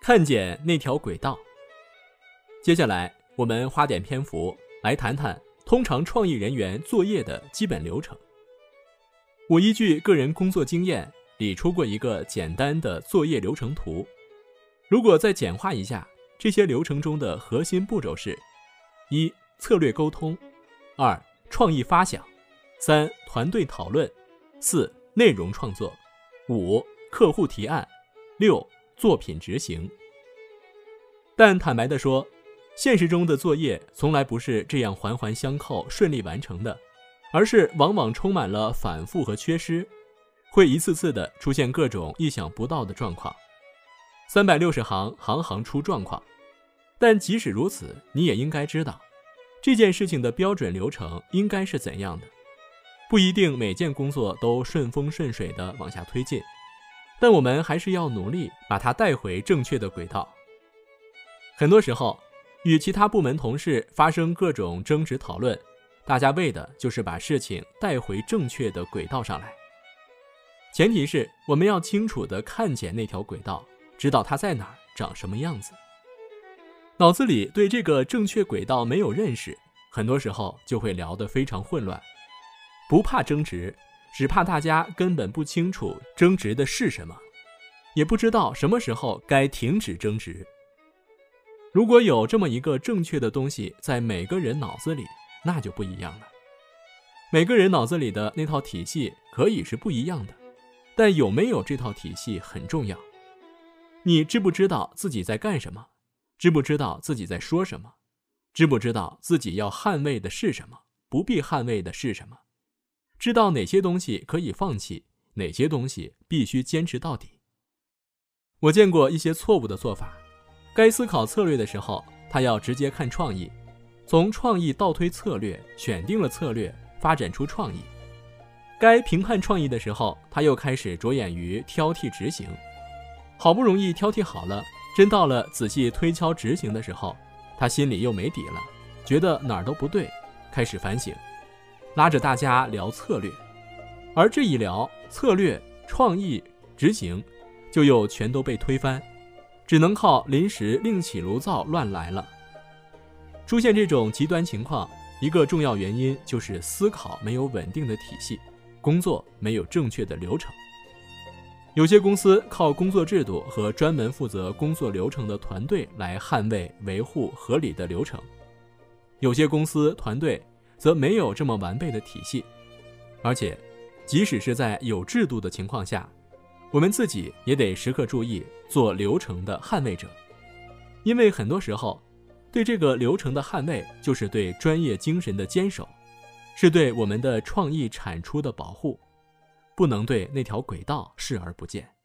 看见那条轨道。接下来我们花点篇幅来谈谈通常创意人员作业的基本流程。我依据个人工作经验理出过一个简单的作业流程图。如果再简化一下，这些流程中的核心步骤是： 1. 策略沟通， 2. 创意发想， 3. 团队讨论， 4. 内容创作， 5. 客户提案， 6. 作品执行。但坦白地说，现实中的作业从来不是这样环环相扣顺利完成的，而是往往充满了反复和缺失，会一次次的出现各种意想不到的状况。360行，行行出状况。但即使如此，你也应该知道，这件事情的标准流程应该是怎样的。不一定每件工作都顺风顺水的往下推进，但我们还是要努力把它带回正确的轨道。很多时候，与其他部门同事发生各种争执讨论，大家为的就是把事情带回正确的轨道上来。前提是我们要清楚地看见那条轨道，知道它在哪儿，长什么样子。脑子里对这个正确轨道没有认识，很多时候就会聊得非常混乱。不怕争执，只怕大家根本不清楚争执的是什么，也不知道什么时候该停止争执。如果有这么一个正确的东西在每个人脑子里，那就不一样了。每个人脑子里的那套体系可以是不一样的，但有没有这套体系很重要。你知不知道自己在干什么？知不知道自己在说什么？知不知道自己要捍卫的是什么？不必捍卫的是什么？知道哪些东西可以放弃，哪些东西必须坚持到底。我见过一些错误的做法，该思考策略的时候，他要直接看创意，从创意倒推策略，选定了策略，发展出创意。该评判创意的时候，他又开始着眼于挑剔执行。好不容易挑剔好了，真到了仔细推敲执行的时候，他心里又没底了，觉得哪儿都不对，开始反省，拉着大家聊策略。而这一聊，策略、创意、执行就又全都被推翻，只能靠临时另起炉灶乱来了。出现这种极端情况，一个重要原因就是思考没有稳定的体系，工作没有正确的流程。有些公司靠工作制度和专门负责工作流程的团队来捍卫维护合理的流程，有些公司团队则没有这么完备的体系。而且即使是在有制度的情况下，我们自己也得时刻注意做流程的捍卫者，因为很多时候对这个流程的捍卫就是对专业精神的坚守，是对我们的创意产出的保护，不能对那条轨道视而不见。